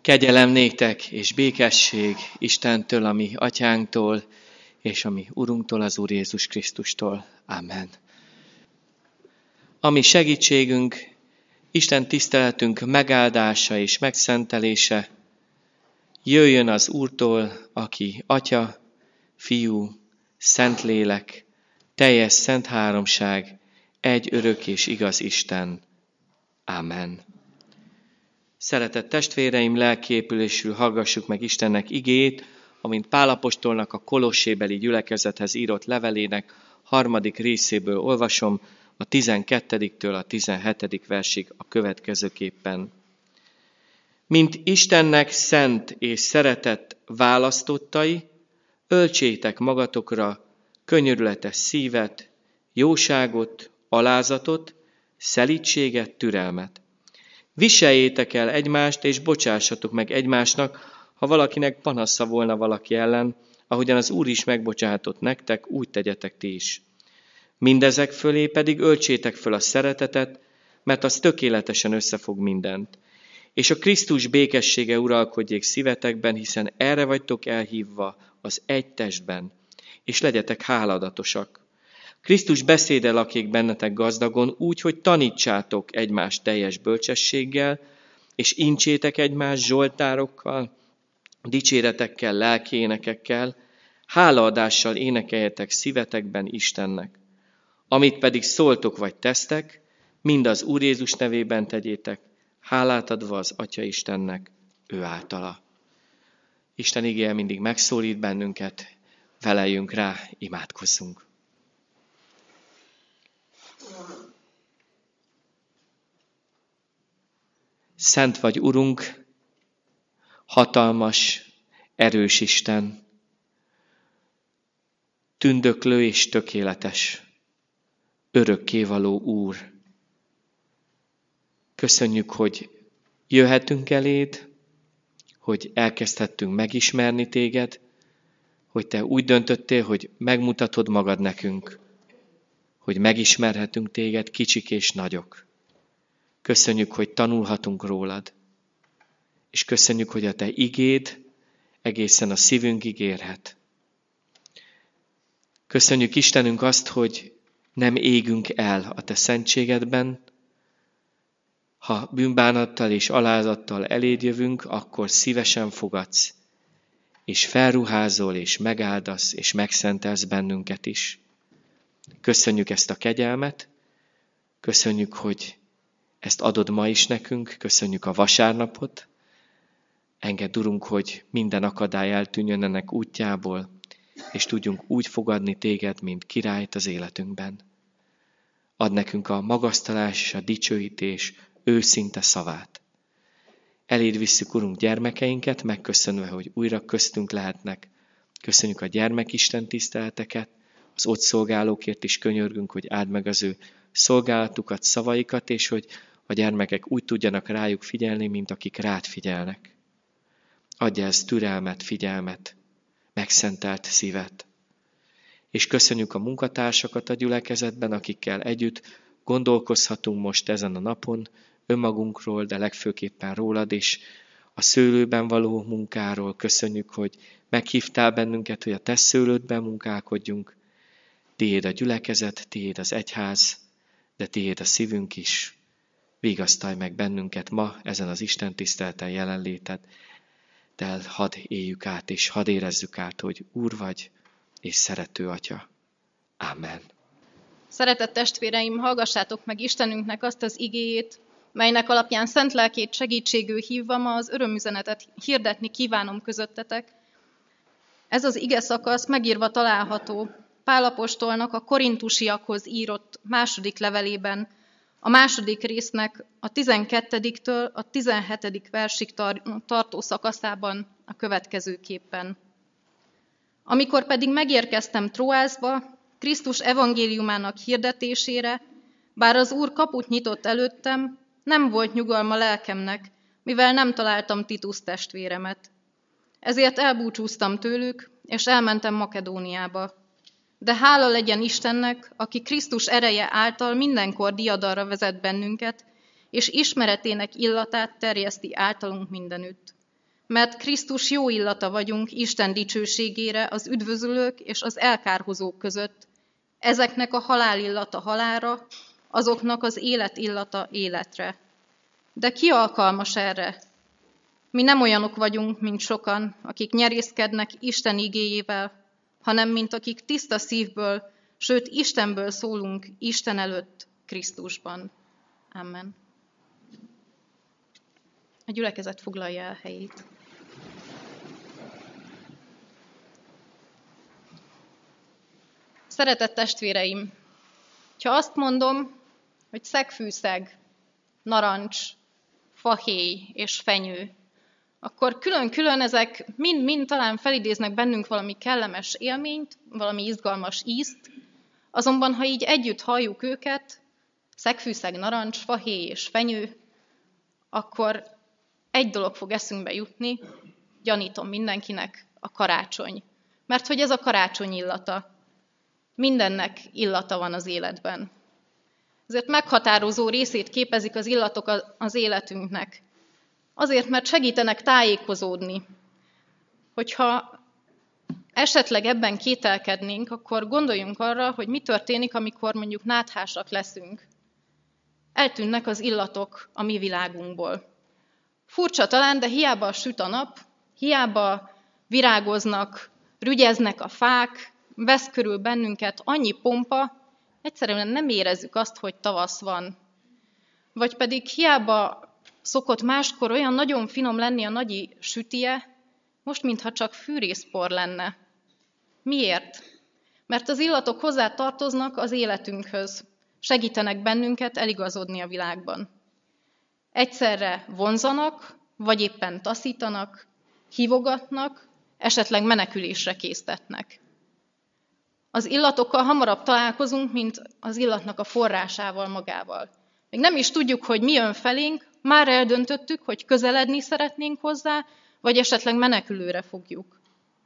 Kegyelem néktek és békesség Istentől, a mi atyánktól, és a mi Urunktól, az Úr Jézus Krisztustól. Amen. A mi segítségünk, Isten tiszteletünk megáldása és megszentelése jöjjön az Úrtól, aki Atya, Fiú, Szentlélek, teljes szent háromság, egy örök és igaz Isten. Amen. Szeretett testvéreim, lelkiépülésül hallgassuk meg Istennek igéjét, amint Pál apostolnak a kolossébeli gyülekezethez írott levelének 3. részéből olvasom, a 12-től a 17. versig a következőképpen. Mint Istennek szent és szeretett választottai, öltsétek magatokra könyörületes szívet, jóságot, alázatot, szelídséget, türelmet. Viseljétek el egymást, és bocsássatok meg egymásnak, ha valakinek panasza volna valaki ellen, ahogyan az Úr is megbocsátott nektek, úgy tegyetek ti is. Mindezek fölé pedig öltsétek föl a szeretetet, mert az tökéletesen összefog mindent. És a Krisztus békessége uralkodjék szívetekben, hiszen erre vagytok elhívva az egy testben, és legyetek háladatosak. Krisztus beszéde lakik bennetek gazdagon, úgy, hogy tanítsátok egymást teljes bölcsességgel, és incsétek egymást zsoltárokkal, dicséretekkel, lelkiénekekkel, hálaadással énekeljetek szívetekben Istennek. Amit pedig szóltok vagy tesztek, mind az Úr Jézus nevében tegyétek, hálát adva az Atya Istennek, ő általa. Isten igéje mindig megszólít bennünket, feleljünk rá, imádkozzunk. Szent vagy, Urunk, hatalmas, erős Isten, tündöklő és tökéletes, örökkévaló Úr. Köszönjük, hogy jöhetünk eléd, hogy elkezdhettünk megismerni téged, hogy te úgy döntöttél, hogy megmutatod magad nekünk, hogy megismerhetünk téged, kicsik és nagyok. Köszönjük, hogy tanulhatunk rólad, és köszönjük, hogy a te igéd egészen a szívünkig érhet. Köszönjük, Istenünk, azt, hogy nem égünk el a te szentségedben. Ha bűnbánattal és alázattal eléd jövünk, akkor szívesen fogadsz, és felruházol, és megáldasz, és megszentelsz bennünket is. Köszönjük ezt a kegyelmet, köszönjük, hogy ezt adod ma is nekünk, köszönjük a vasárnapot. Engedd, Urunk, hogy minden akadály eltűnjön ennek útjából, és tudjunk úgy fogadni téged, mint királyt az életünkben. Add nekünk a magasztalás és a dicsőítés őszinte szavát. Eléd visszük, Urunk, gyermekeinket, megköszönve, hogy újra köztünk lehetnek. Köszönjük a gyermekisten tiszteleteket, az ott szolgálókért is könyörgünk, hogy áld meg az ő szolgálatukat, szavaikat, és hogy a gyermekek úgy tudjanak rájuk figyelni, mint akik rád figyelnek. Adja ezt türelmet, figyelmet, megszentelt szívet. És köszönjük a munkatársakat a gyülekezetben, akikkel együtt gondolkozhatunk most ezen a napon, önmagunkról, de legfőképpen rólad is, a szőlőben való munkáról. Köszönjük, hogy meghívtál bennünket, hogy a te szőlődben munkálkodjunk. Tiéd a gyülekezet, tiéd az egyház, de tiéd a szívünk is. Vigasztalj meg bennünket ma ezen az Isten tiszteleten jelenléted, de hadd éljük át, és hadd érezzük át, hogy Úr vagy, és szerető Atya. Amen. Szeretett testvéreim, hallgassátok meg Istenünknek azt az igéjét, melynek alapján szent lelkét segítségül hívva ma az örömüzenetet hirdetni kívánom közöttetek. Ez az ige szakasz megírva található Pál apostolnak a korintusiakhoz írott második levelében, a második résznek a 12-től a 17. versig tartó szakaszában a következőképpen. Amikor pedig megérkeztem Tróászba, Krisztus evangéliumának hirdetésére, bár az Úr kaput nyitott előttem, nem volt nyugalma lelkemnek, mivel nem találtam Titus testvéremet. Ezért elbúcsúztam tőlük, és elmentem Makedóniába. De hála legyen Istennek, aki Krisztus ereje által mindenkor diadalra vezet bennünket, és ismeretének illatát terjeszti általunk mindenütt. mert Krisztus jó illata vagyunk Isten dicsőségére az üdvözülők és az elkárhozók között, ezeknek a halál illata halálra, azoknak az élet illata életre. De ki alkalmas erre? Mi nem olyanok vagyunk, mint sokan, akik nyerészkednek Isten igéjével, hanem mint akik tiszta szívből, sőt Istenből szólunk Isten előtt Krisztusban. Amen. A gyülekezet foglalja el helyét. Szeretett testvéreim, ha azt mondom, hogy szegfűszeg, narancs, fahéj és fenyő, akkor külön-külön ezek mind talán felidéznek bennünk valami kellemes élményt, valami izgalmas ízt, azonban ha így együtt halljuk őket, szegfűszeg, narancs, fahéj és fenyő, akkor egy dolog fog eszünkbe jutni, gyanítom mindenkinek, a karácsony. Mert hogy ez a karácsony illata. Mindennek illata van az életben. Ezért meghatározó részét képezik az illatok az életünknek. Azért, mert segítenek tájékozódni. Hogyha esetleg ebben kételkednénk, akkor gondoljunk arra, hogy mi történik, amikor mondjuk náthásak leszünk. Eltűnnek az illatok a mi világunkból. Furcsa talán, de hiába süt a nap, hiába virágoznak, rügyeznek a fák, vesz körül bennünket annyi pompa, egyszerűen nem érezzük azt, hogy tavasz van. Vagy pedig hiába szokott máskor olyan nagyon finom lenni a nagyi sütije, most mintha csak fűrészpor lenne. Miért? Mert az illatok hozzá tartoznak az életünkhöz, segítenek bennünket eligazodni a világban. Egyszerre vonzanak, vagy éppen taszítanak, hívogatnak, esetleg menekülésre késztetnek. Az illatokkal hamarabb találkozunk, mint az illatnak a forrásával magával. Még nem is tudjuk, hogy mi jön felénk, már eldöntöttük, hogy közeledni szeretnénk hozzá, vagy esetleg menekülőre fogjuk.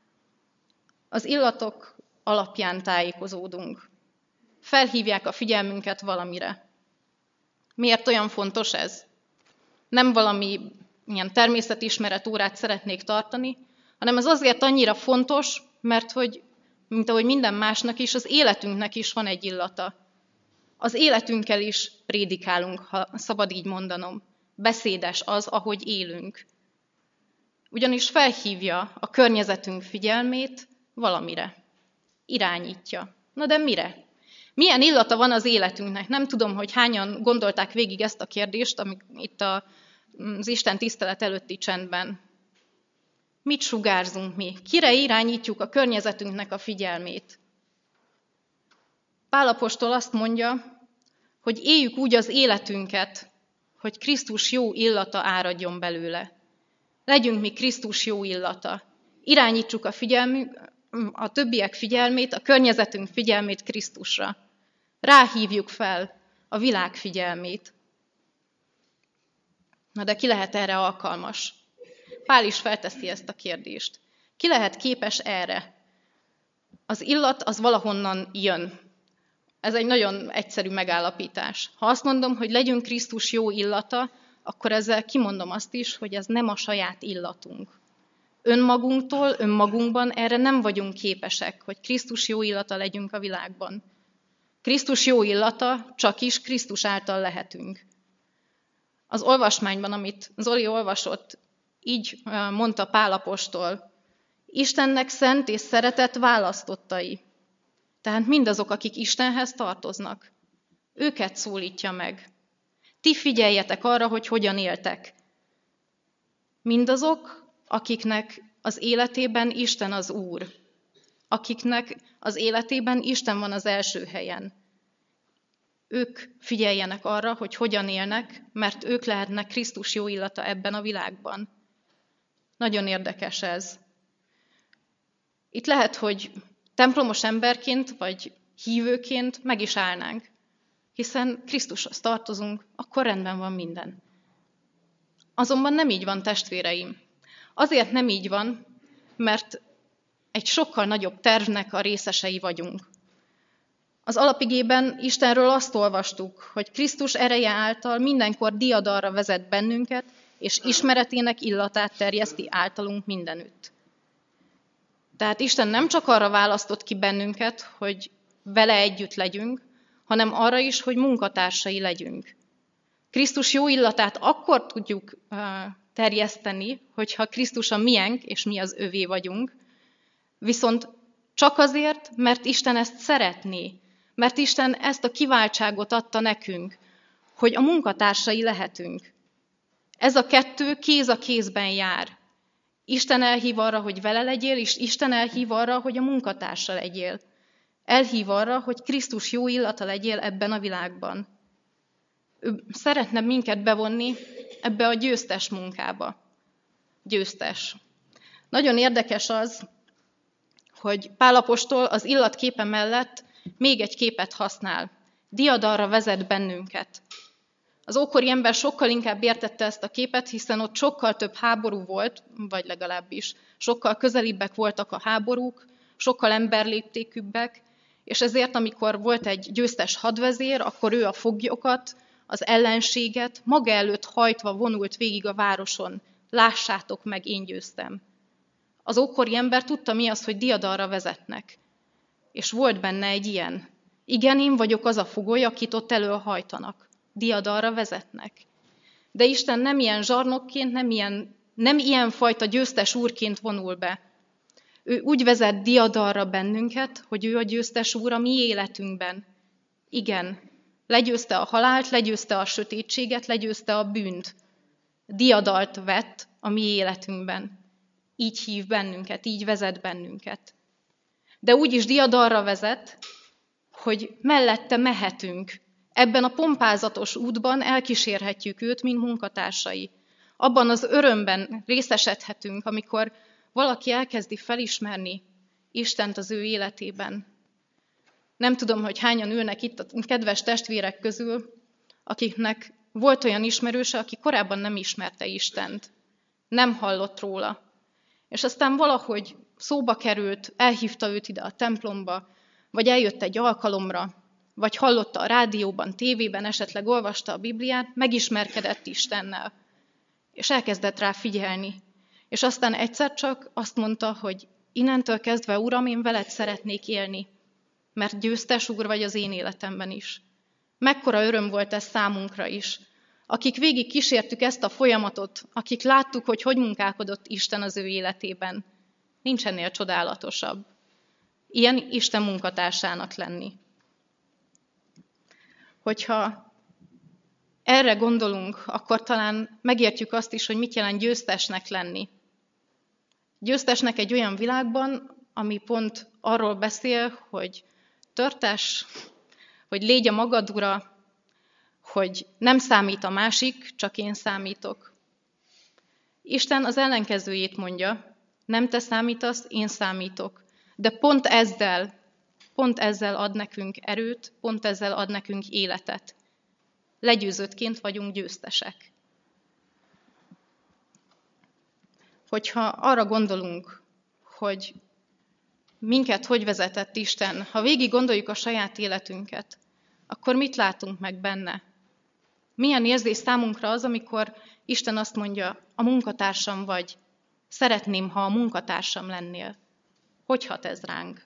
Az illatok alapján tájékozódunk. Felhívják a figyelmünket valamire. Miért olyan fontos ez? Nem valami ilyen természetismeret órát szeretnék tartani, hanem ez azért annyira fontos, mert hogy, mint ahogy minden másnak is, az életünknek is van egy illata. Az életünkkel is prédikálunk, ha szabad így mondanom. Beszédes az, ahogy élünk. Ugyanis felhívja a környezetünk figyelmét valamire. Irányítja. Na de mire? Milyen illata van az életünknek? Nem tudom, hogy hányan gondolták végig ezt a kérdést, amik itt az Isten tisztelet előtti csendben. Mit sugárzunk mi? Kire irányítjuk a környezetünknek a figyelmét? Pál apostol azt mondja, hogy éljük úgy az életünket, hogy Krisztus jó illata áradjon belőle. Legyünk mi Krisztus jó illata. Irányítsuk a többiek figyelmét, a környezetünk figyelmét Krisztusra. Ráhívjuk fel a világ figyelmét. Na de ki lehet erre alkalmas? Pál is felteszi ezt a kérdést. Ki lehet képes erre? Az illat az valahonnan jön. Ez egy nagyon egyszerű megállapítás. Ha azt mondom, hogy legyünk Krisztus jó illata, akkor ezzel kimondom azt is, hogy ez nem a saját illatunk. Önmagunkban erre nem vagyunk képesek, hogy Krisztus jó illata legyünk a világban. Krisztus jó illata csak is Krisztus által lehetünk. Az olvasmányban, amit Zoli olvasott, így mondta Pál apostol, Istennek szent és szeretett választottai. Tehát mindazok, akik Istenhez tartoznak. Őket szólítja meg. Ti figyeljetek arra, hogy hogyan éltek. Mindazok, akiknek az életében Isten az Úr. Akiknek az életében Isten van az első helyen. Ők figyeljenek arra, hogy hogyan élnek, mert ők lehetnek Krisztus jó illata ebben a világban. Nagyon érdekes ez. Itt lehet, hogy templomos emberként vagy hívőként meg is állnánk, hiszen Krisztushoz tartozunk, akkor rendben van minden. Azonban nem így van, testvéreim. Azért nem így van, mert egy sokkal nagyobb tervnek a részesei vagyunk. Az alapigében Istenről azt olvastuk, hogy Krisztus ereje által mindenkor diadalra vezet bennünket, és ismeretének illatát terjeszti általunk mindenütt. Tehát Isten nem csak arra választott ki bennünket, hogy vele együtt legyünk, hanem arra is, hogy munkatársai legyünk. Krisztus jó illatát akkor tudjuk terjeszteni, hogyha Krisztus a miénk, és mi az övé vagyunk, viszont csak azért, mert Isten ezt szeretné, mert Isten ezt a kiváltságot adta nekünk, hogy a munkatársai lehetünk. Ez a kettő kéz a kézben jár. Isten elhív arra, hogy vele legyél, és Isten elhív arra, hogy a munkatársa legyél. Elhív arra, hogy Krisztus jó illata legyél ebben a világban. Ő szeretne minket bevonni ebbe a győztes munkába. Győztes. Nagyon érdekes az, hogy Pál apostol az illatképe mellett még egy képet használ. Diadalra vezet bennünket. Az ókori ember sokkal inkább értette ezt a képet, hiszen ott sokkal több háború volt, vagy legalábbis sokkal közelibbek voltak a háborúk, sokkal emberléptékűbbek, és ezért, amikor volt egy győztes hadvezér, akkor ő a foglyokat, az ellenséget maga előtt hajtva vonult végig a városon. Lássátok meg, én győztem. Az ókori ember tudta, mi az, hogy diadalra vezetnek. És volt benne egy ilyen. Igen, én vagyok az a fogoly, akit ott elölhajtanak. Diadalra vezetnek. De Isten nem ilyen zsarnokként, nem ilyen fajta győztes úrként vonul be. Ő úgy vezet diadalra bennünket, hogy ő a győztes úr a mi életünkben. Igen, legyőzte a halált, legyőzte a sötétséget, legyőzte a bűnt. Diadalt vett a mi életünkben. Így hív bennünket, így vezet bennünket. De úgy is diadalra vezet, hogy mellette mehetünk. Ebben a pompázatos útban elkísérhetjük őt, mint munkatársai. Abban az örömben részesedhetünk, amikor valaki elkezdi felismerni Istent az ő életében. Nem tudom, hogy hányan ülnek itt a kedves testvérek közül, akiknek volt olyan ismerőse, aki korábban nem ismerte Istent. Nem hallott róla. És aztán valahogy szóba került, elhívta őt ide a templomba, vagy eljött egy alkalomra, vagy hallotta a rádióban, tévében, esetleg olvasta a Bibliát, megismerkedett Istennel, és elkezdett rá figyelni. És aztán egyszer csak azt mondta, hogy innentől kezdve, Uram, én veled szeretnék élni, mert győztes Úr vagy az én életemben is. Mekkora öröm volt ez számunkra is. Akik végig kísértük ezt a folyamatot, akik láttuk, hogy munkálkodott Isten az ő életében. Nincs ennél csodálatosabb. Ilyen Isten munkatársának lenni. Hogyha erre gondolunk, akkor talán megértjük azt is, hogy mit jelent győztesnek lenni. Győztesnek egy olyan világban, ami pont arról beszél, hogy törtes, hogy légy a magad ura, hogy nem számít a másik, csak én számítok. Isten az ellenkezőjét mondja, nem te számítasz, én számítok. De pont ezzel ad nekünk erőt, pont ezzel ad nekünk életet. Legyőzöttként vagyunk győztesek. Hogyha arra gondolunk, hogy minket hogy vezetett Isten, ha végig gondoljuk a saját életünket, akkor mit látunk meg benne? Milyen érzés számunkra az, amikor Isten azt mondja, a munkatársam vagy, szeretném, ha a munkatársam lennél. Hogy hat ez ránk?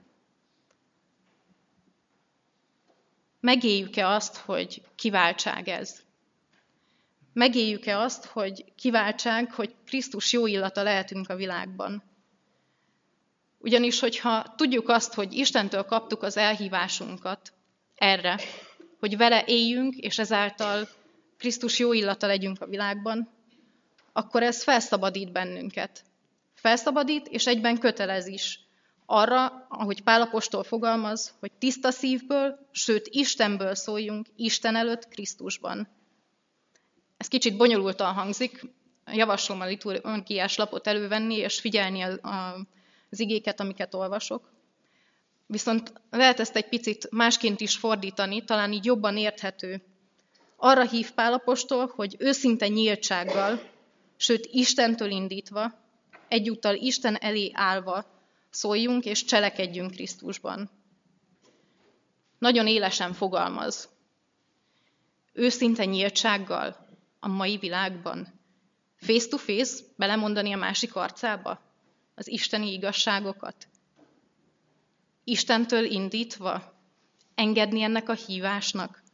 Megéljük-e azt, hogy kiváltság ez? Megéljük-e azt, hogy kiváltság, hogy Krisztus jó illata lehetünk a világban? Ugyanis, hogyha tudjuk azt, hogy Istentől kaptuk az elhívásunkat erre, hogy vele éljünk, és ezáltal Krisztus jó illata legyünk a világban, akkor ez felszabadít bennünket. Felszabadít, és egyben kötelez is arra, ahogy Pál apostol fogalmaz, hogy tiszta szívből, sőt Istenből szóljunk Isten előtt Krisztusban. Ez kicsit bonyolultan hangzik, javaslom a liturgiás lapot elővenni, és figyelni az igéket, amiket olvasok. Viszont lehet ezt egy picit másként is fordítani, talán így jobban érthető. Arra hív Pál apostol, hogy őszinte nyíltsággal, sőt Istentől indítva, egyúttal Isten elé állva szóljunk és cselekedjünk Krisztusban. Nagyon élesen fogalmaz. Őszinte nyíltsággal a mai világban. face to face belemondani a másik arcába az isteni igazságokat? Istentől indítva engedni ennek a hívásnak?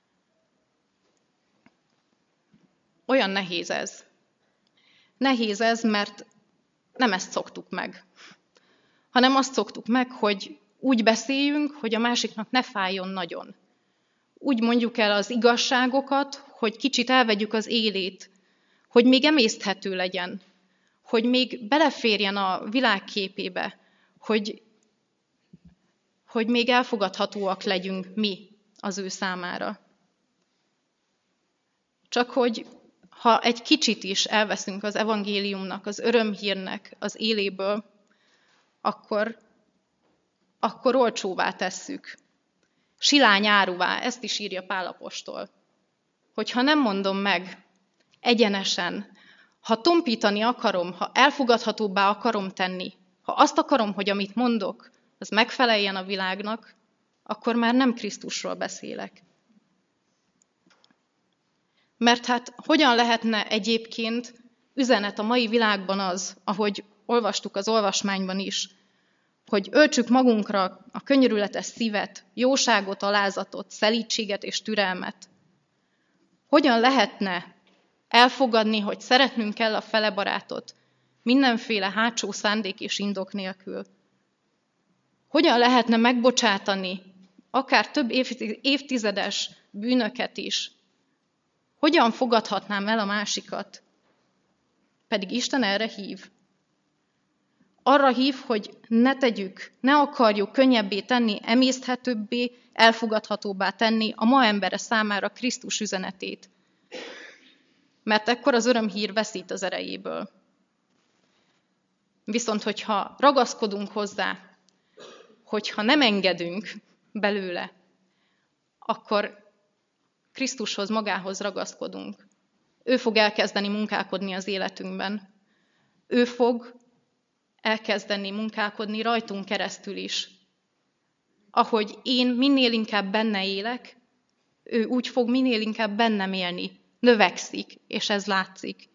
Olyan nehéz ez. Nehéz ez, mert nem ezt szoktuk meg, hanem azt szoktuk meg, hogy úgy beszéljünk, hogy a másiknak ne fájjon nagyon. Úgy mondjuk el az igazságokat, hogy kicsit elvegyük az élét, hogy még emészthető legyen, hogy még beleférjen a világképébe, hogy még elfogadhatóak legyünk mi az ő számára. Csak hogy ha egy kicsit is elveszünk az evangéliumnak, az örömhírnek az éléből, akkor olcsóvá tesszük. Silány áruvá, ezt is írja Pál apostol. Hogyha nem mondom meg egyenesen, ha tompítani akarom, ha elfogadhatóbbá akarom tenni, ha azt akarom, hogy amit mondok, az megfeleljen a világnak, akkor már nem Krisztusról beszélek. Mert hát hogyan lehetne egyébként üzenet a mai világban az, ahogy olvastuk az olvasmányban is, hogy öltsük magunkra a könyörületes szívet, jóságot, alázatot, szelídséget és türelmet. Hogyan lehetne elfogadni, hogy szeretnünk kell a fele barátot, mindenféle hátsó szándék és indok nélkül? Hogyan lehetne megbocsátani akár több évtizedes bűnöket is? Hogyan fogadhatnám el a másikat? Pedig Isten erre hív. Arra hív, hogy ne tegyük, ne akarjuk könnyebbé tenni, emészthetőbbé, elfogadhatóbbá tenni a ma embere számára Krisztus üzenetét. Mert ekkor az örömhír veszít az erejéből. Viszont, hogyha ragaszkodunk hozzá, hogyha nem engedünk belőle, akkor Krisztushoz, magához ragaszkodunk. Ő fog elkezdeni munkálkodni az életünkben. Ő fog elkezdeni munkálkodni rajtunk keresztül is. Ahogy én minél inkább benne élek, ő úgy fog minél inkább bennem élni. Növekszik, és ez látszik.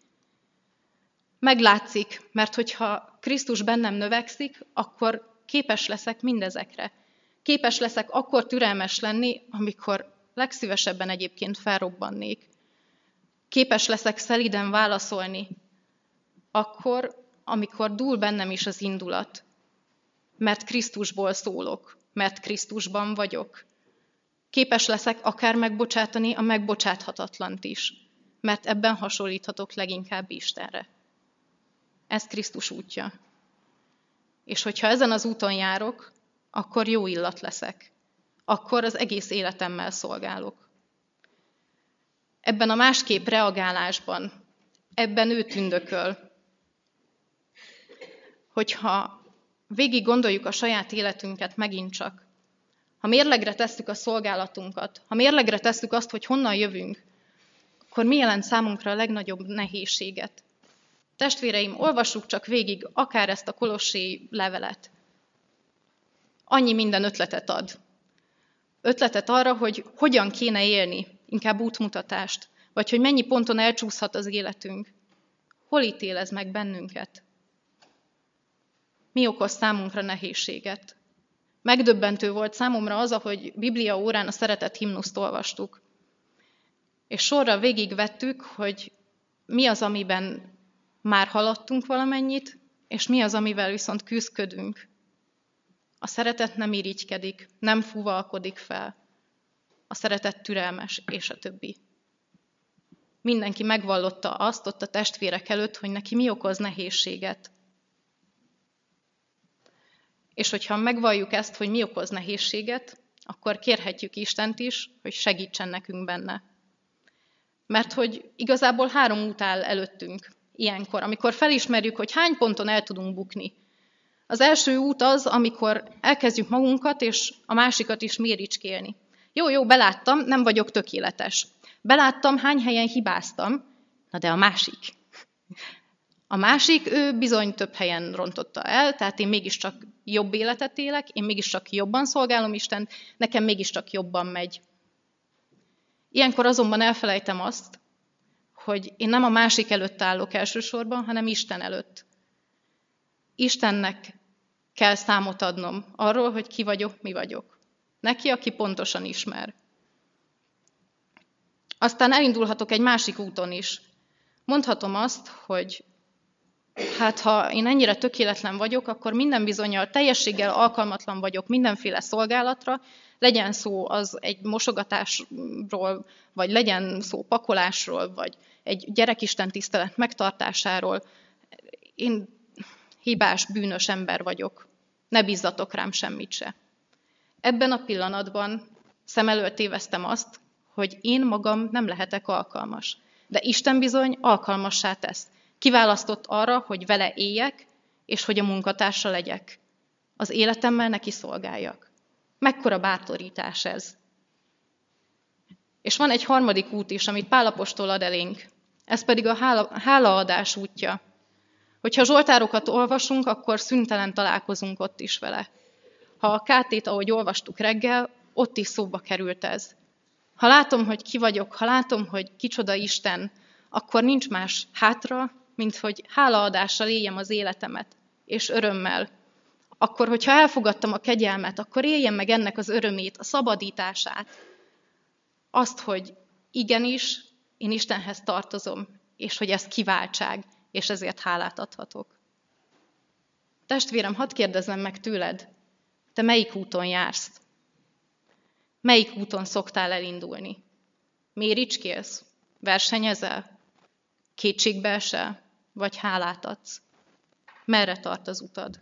Meglátszik, mert hogyha Krisztus bennem növekszik, akkor képes leszek mindezekre. Képes leszek akkor türelmes lenni, amikor legszívesebben egyébként felrobbannék. Képes leszek szelíden válaszolni, akkor, amikor dúl bennem is az indulat. Mert Krisztusból szólok, mert Krisztusban vagyok. Képes leszek akár megbocsátani a megbocsáthatatlant is, mert ebben hasonlíthatok leginkább Istenre. Ez Krisztus útja. És hogyha ezen az úton járok, akkor jó illat leszek. Akkor az egész életemmel szolgálok. Ebben a másképp reagálásban, ebben ő tündököl. Hogyha végig gondoljuk a saját életünket megint csak, ha mérlegre tesszük a szolgálatunkat, ha mérlegre tesszük azt, hogy honnan jövünk, akkor mi jelent számunkra a legnagyobb nehézséget? Testvéreim, olvassuk csak végig akár ezt a Kolossé levelet. Annyi minden ötletet ad. Ötletet arra, hogy hogyan kéne élni, inkább útmutatást, vagy hogy mennyi ponton elcsúszhat az életünk. Hol ítél ez meg bennünket? Mi okoz számunkra nehézséget? Megdöbbentő volt számomra az, ahogy Biblia órán a szeretett himnuszt olvastuk. És sorra végigvettük, hogy mi az, amiben már haladtunk valamennyit, és mi az, amivel viszont küzdködünk. A szeretet nem irigykedik, nem fuvalkodik fel. A szeretet türelmes, és a többi. Mindenki megvallotta azt ott a testvérek előtt, hogy neki mi okoz nehézséget. És hogyha megvalljuk ezt, hogy mi okoz nehézséget, akkor kérhetjük Istent is, hogy segítsen nekünk benne. Mert hogy igazából 3 út áll előttünk ilyenkor, amikor felismerjük, hogy hány ponton el tudunk bukni. Az első út az, amikor elkezdjük magunkat és a másikat is méricskélni. Jó, beláttam, nem vagyok tökéletes. Beláttam, hány helyen hibáztam, na de a másik. A másik, ő bizony több helyen rontotta el, tehát én mégiscsak jobb életet élek, én mégiscsak jobban szolgálom Istent, nekem mégiscsak jobban megy. Ilyenkor azonban elfelejtem azt, hogy én nem a másik előtt állok elsősorban, hanem Isten előtt. Istennek kell számot adnom arról, hogy ki vagyok, mi vagyok. Neki, aki pontosan ismer. Aztán elindulhatok egy másik úton is. Mondhatom azt, hogy hát ha én ennyire tökéletlen vagyok, akkor minden bizonnyal teljességgel alkalmatlan vagyok mindenféle szolgálatra, legyen szó az egy mosogatásról, vagy legyen szó pakolásról, vagy egy gyerekisten tisztelet megtartásáról. Én hibás, bűnös ember vagyok. Ne bízzatok rám semmit se. Ebben a pillanatban szem előtt téveztem azt, hogy én magam nem lehetek alkalmas. De Isten bizony alkalmassá tesz. Kiválasztott arra, hogy vele éljek, és hogy a munkatársa legyek. Az életemmel neki szolgáljak. Mekkora bátorítás ez. És van egy harmadik út is, amit Pál apostol ad elénk. Ez pedig a hálaadás útja. Hogyha zsoltárokat olvasunk, akkor szüntelen találkozunk ott is vele. Ha a KT-t, ahogy olvastuk reggel, ott is szóba került ez. Ha látom, hogy ki vagyok, ha látom, hogy kicsoda Isten, akkor nincs más hátra, mint hogy hálaadással éljem az életemet, és örömmel. Akkor, hogyha elfogadtam a kegyelmet, akkor éljem meg ennek az örömét, a szabadítását. Azt, hogy igenis, én Istenhez tartozom, és hogy ez kiváltság, és ezért hálát adhatok. Testvérem, hadd kérdezzem meg tőled, te melyik úton jársz? Melyik úton szoktál elindulni? Méricskélsz? Versenyezel? Kétségbe esel? Vagy hálát adsz? Merre tart az utad?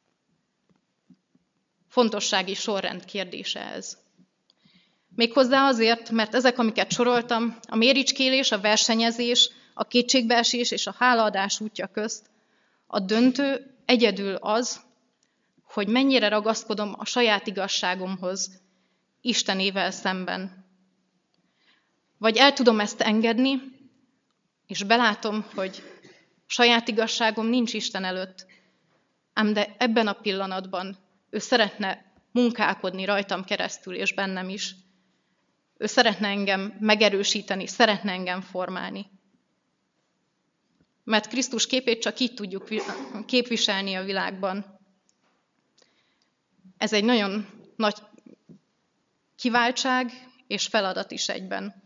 Fontossági sorrend kérdése ez. Méghozzá azért, mert ezek, amiket soroltam, a méricskélés, a versenyezés, a kétségbeesés és a hálaadás útja közt, a döntő egyedül az, hogy mennyire ragaszkodom a saját igazságomhoz Istenével szemben. Vagy el tudom ezt engedni, és belátom, hogy saját igazságom nincs Isten előtt, ám de ebben a pillanatban ő szeretne munkálkodni rajtam keresztül és bennem is. Ő szeretne engem megerősíteni, szeretne engem formálni. Mert Krisztus képét csak így tudjuk képviselni a világban. Ez egy nagyon nagy kiváltság és feladat is egyben.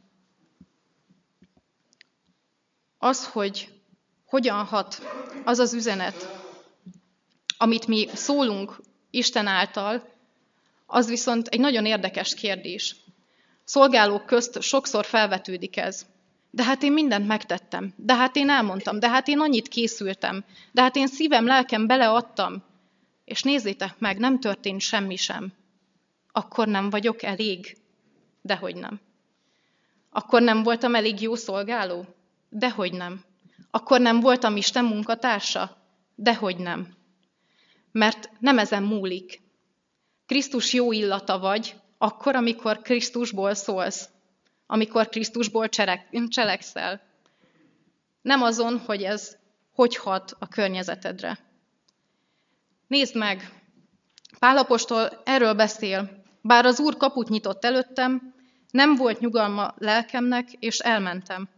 Az, hogy hogyan hat az az üzenet, amit mi szólunk Isten által, az viszont egy nagyon érdekes kérdés. Szolgálók közt sokszor felvetődik ez. De hát én mindent megtettem, de hát én elmondtam, de hát én annyit készültem, de hát én szívem, lelkem beleadtam. És nézzétek meg, nem történt semmi sem. Akkor nem vagyok elég? Dehogy nem. Akkor nem voltam elég jó szolgáló? Dehogy nem. Akkor nem voltam Isten munkatársa? Dehogy nem. Mert nem ezen múlik. Krisztus jó illata vagy, akkor, amikor Krisztusból szólsz, amikor Krisztusból cselekszel. Nem azon, hogy ez hogy hat a környezetedre. Nézd meg, Pál apostol erről beszél, bár az Úr kaput nyitott előttem, nem volt nyugalma lelkemnek, és elmentem.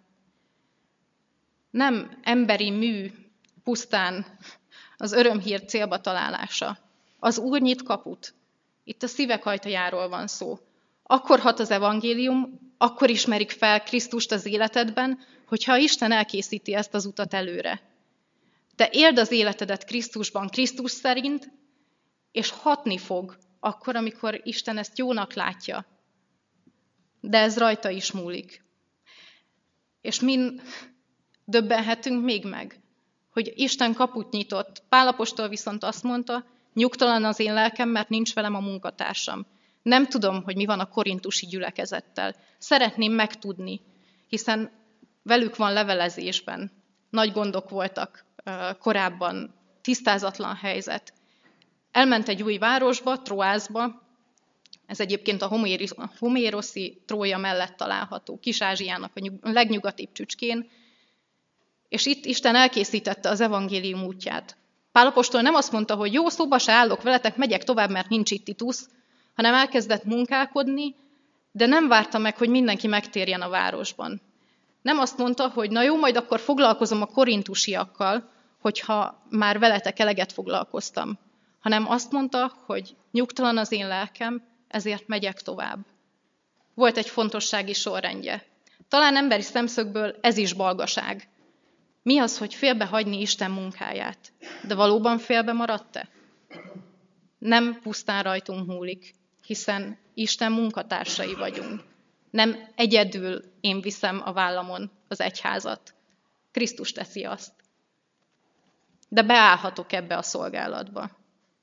Nem emberi mű pusztán az örömhír célba találása. Az Úr nyit kaput. Itt a szívek ajtajáról van szó. Akkor hat az evangélium, akkor ismerik fel Krisztust az életedben, hogyha Isten elkészíti ezt az utat előre. Te éld az életedet Krisztusban, Krisztus szerint, és hatni fog akkor, amikor Isten ezt jónak látja. De ez rajta is múlik. És min döbbenhetünk még meg, hogy Isten kaput nyitott. Pál apostol viszont azt mondta, nyugtalan az én lelkem, mert nincs velem a munkatársam. Nem tudom, hogy mi van a korintusi gyülekezettel. Szeretném megtudni, hiszen velük van levelezésben. Nagy gondok voltak korábban, tisztázatlan helyzet. Elment egy új városba, Troászba, ez egyébként a homéroszi Trója mellett található, Kis-Ázsiának a legnyugatibb csücskén, és itt Isten elkészítette az evangélium útját. Pál apostol nem azt mondta, hogy jó, szóba se állok veletek, megyek tovább, mert nincs itt Titus, hanem elkezdett munkálkodni, de nem várta meg, hogy mindenki megtérjen a városban. Nem azt mondta, hogy na jó, majd akkor foglalkozom a korintusiakkal, hogyha már veletek eleget foglalkoztam. Hanem azt mondta, hogy nyugtalan az én lelkem, ezért megyek tovább. Volt egy fontossági sorrendje. Talán emberi szemszögből ez is balgaság. Mi az, hogy félbehagyni Isten munkáját? De valóban félbe maradt-e? Nem pusztán rajtunk múlik, hiszen Isten munkatársai vagyunk. Nem egyedül én viszem a vállamon az egyházat. Krisztus teszi azt. De beállhatok ebbe a szolgálatba.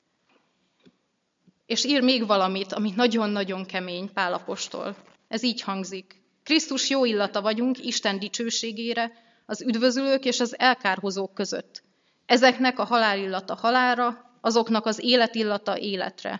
És ír még valamit, ami nagyon-nagyon kemény Pál apostol. Ez így hangzik. Krisztus jó illata vagyunk Isten dicsőségére, az üdvözülők és az elkárhozók között. Ezeknek a halálillata halálra, azoknak az életillata életre.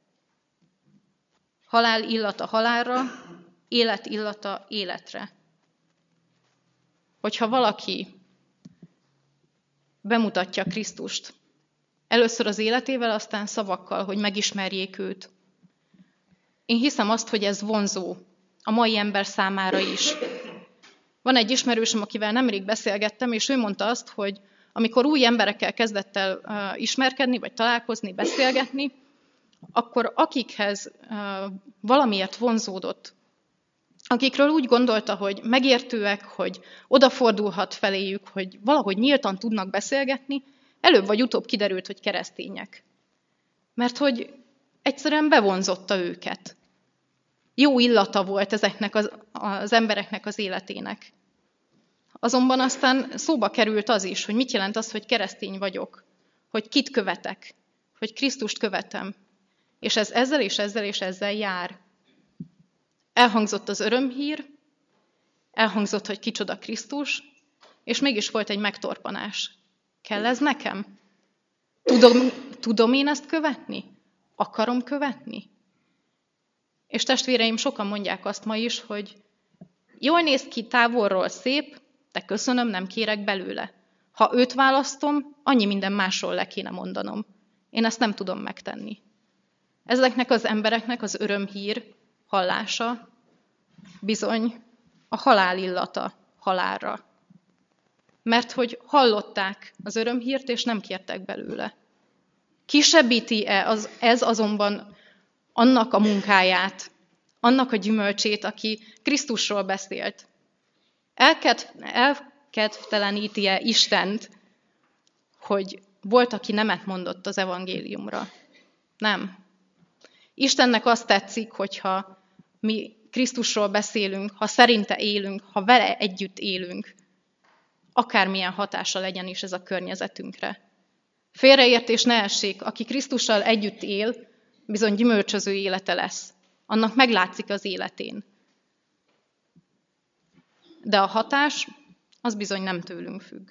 Halál illata halálra, élet illata életre. Hogyha valaki bemutatja Krisztust, először az életével, aztán szavakkal, hogy megismerjék őt. Én hiszem azt, hogy ez vonzó a mai ember számára is. Van egy ismerősöm, akivel nemrég beszélgettem, és ő mondta azt, hogy amikor új emberekkel kezdett el ismerkedni, vagy találkozni, beszélgetni, akkor akikhez valamiért vonzódott, akikről úgy gondolta, hogy megértőek, hogy odafordulhat feléjük, hogy valahogy nyíltan tudnak beszélgetni, előbb vagy utóbb kiderült, hogy keresztények. Mert hogy egyszerűen bevonzotta őket. Jó illata volt ezeknek az embereknek az életének. Azonban aztán szóba került az is, hogy mit jelent az, hogy keresztény vagyok, hogy kit követek, hogy Krisztust követem. És ez ezzel és ezzel és ezzel jár. Elhangzott az örömhír, elhangzott, hogy kicsoda Krisztus, és mégis volt egy megtorpanás. Kell ez nekem? Tudom én ezt követni? Akarom követni? És testvéreim, sokan mondják azt ma is, hogy jól néz ki távolról szép, de köszönöm, nem kérek belőle. Ha őt választom, annyi minden másról le kéne mondanom. Én ezt nem tudom megtenni. Ezeknek az embereknek az örömhír hallása bizony a halál illata halálra. Mert hogy hallották az örömhírt, és nem kértek belőle. Kisebbíti-e ez azonban annak a munkáját, annak a gyümölcsét, aki Krisztusról beszélt? Elkedvteleníti-e Istent, hogy volt, aki nemet mondott az evangéliumra? Nem. Istennek azt tetszik, hogyha mi Krisztusról beszélünk, ha szerinte élünk, ha vele együtt élünk, akármilyen hatása legyen is ez a környezetünkre. Félreértés ne essék, aki Krisztussal együtt él, bizony gyümölcsöző élete lesz. Annak meglátszik az életén. De a hatás, az bizony nem tőlünk függ.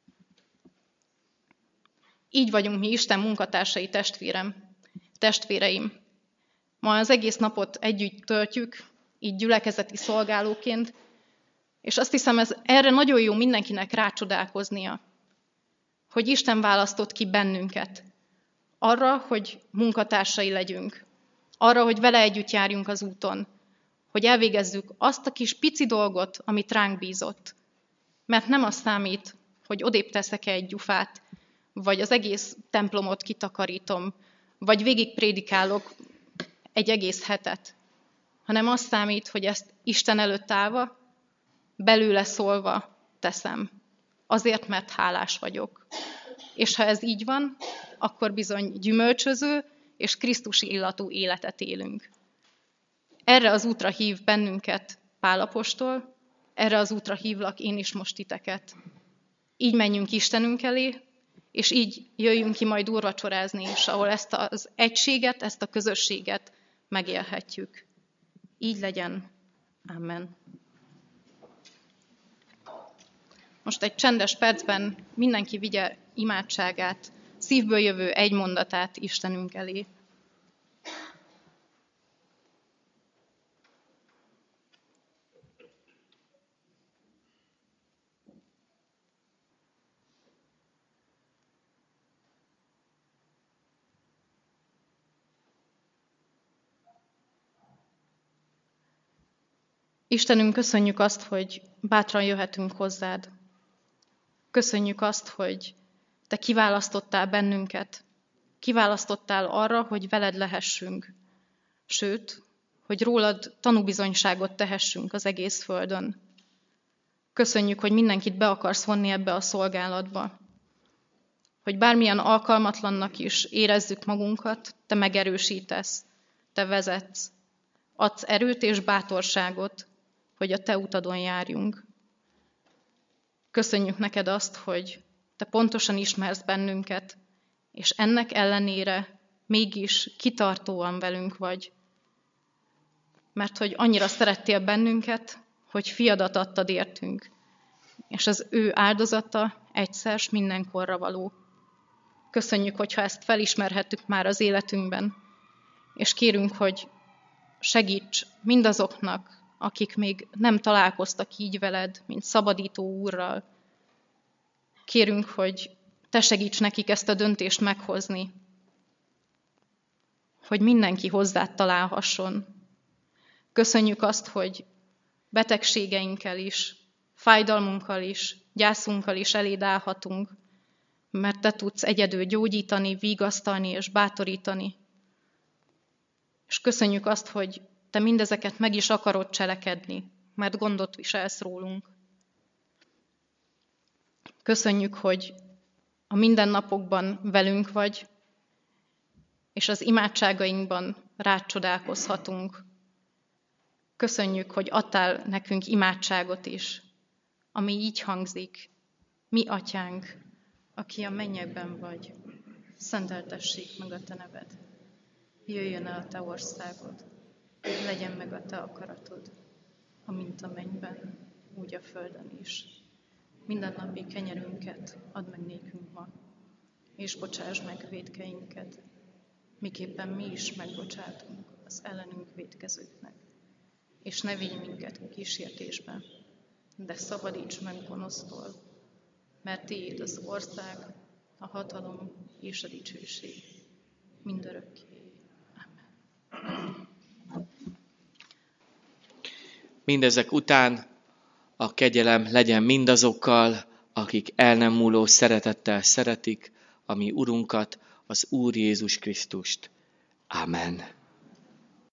Így vagyunk mi Isten munkatársai, testvéreim. Ma az egész napot együtt töltjük, így gyülekezeti szolgálóként, és azt hiszem, erre nagyon jó mindenkinek rácsodálkoznia, hogy Isten választott ki bennünket arra, hogy munkatársai legyünk, arra, hogy vele együtt járjunk az úton, hogy elvégezzük azt a kis pici dolgot, amit ránk bízott. Mert nem az számít, hogy odébb teszek egy gyufát, vagy az egész templomot kitakarítom, vagy végig prédikálok egy egész hetet, hanem az számít, hogy ezt Isten előtt állva, belőle szólva teszem. Azért, mert hálás vagyok. És ha ez így van, akkor bizony gyümölcsöző és krisztusi illatú életet élünk. Erre az útra hív bennünket Pál apostol, erre az útra hívlak én is most titeket. Így menjünk Istenünk elé, és így jöjjünk ki majd úrvacsorázni is, ahol ezt az egységet, ezt a közösséget megélhetjük. Így legyen. Amen. Most egy csendes percben mindenki vigye imádságát, szívből jövő egy mondatát Istenünk elé. Istenünk, köszönjük azt, hogy bátran jöhetünk hozzád. Köszönjük azt, hogy te kiválasztottál bennünket. Kiválasztottál arra, hogy veled lehessünk. Sőt, hogy rólad tanúbizonyságot tehessünk az egész földön. Köszönjük, hogy mindenkit be akarsz vonni ebbe a szolgálatba. Hogy bármilyen alkalmatlannak is érezzük magunkat, te megerősítesz, te vezetsz. Adsz erőt és bátorságot, hogy a te utadon járjunk. Köszönjük neked azt, hogy te pontosan ismersz bennünket, és ennek ellenére mégis kitartóan velünk vagy. Mert hogy annyira szerettél bennünket, hogy fiadat adtad értünk, és az ő áldozata egyszer s mindenkorra való. Köszönjük, hogyha ezt felismerhettük már az életünkben, és kérünk, hogy segíts mindazoknak, akik még nem találkoztak így veled, mint szabadító úrral. Kérünk, hogy te segíts nekik ezt a döntést meghozni, hogy mindenki hozzád találhasson. Köszönjük azt, hogy betegségeinkkel is, fájdalmunkkal is, gyászunkkal is eléd állhatunk, mert te tudsz egyedül gyógyítani, vigasztalni és bátorítani. És köszönjük azt, hogy te mindezeket meg is akarod cselekedni, mert gondot viselsz rólunk. Köszönjük, hogy a mindennapokban velünk vagy, és az imádságainkban rád csodálkozhatunk. Köszönjük, hogy adtál nekünk imádságot is, ami így hangzik: mi atyánk, aki a mennyekben vagy, szenteltessék meg a te neved. Jöjjön el a te országod, legyen meg a te akaratod, amint a mennyben, úgy a földön is. Mindennapi kenyerünket add meg nékünk ma, és bocsáss meg vétkeinket, miképpen mi is megbocsátunk az ellenünk vétkezőknek. És ne vigy minket kísértésbe, de szabadíts meg gonosztól, mert tiéd az ország, a hatalom és a dicsőség mindörökké. Amen. Mindezek után a kegyelem legyen mindazokkal, akik el nem múló szeretettel szeretik a mi Urunkat, az Úr Jézus Krisztust. Amen.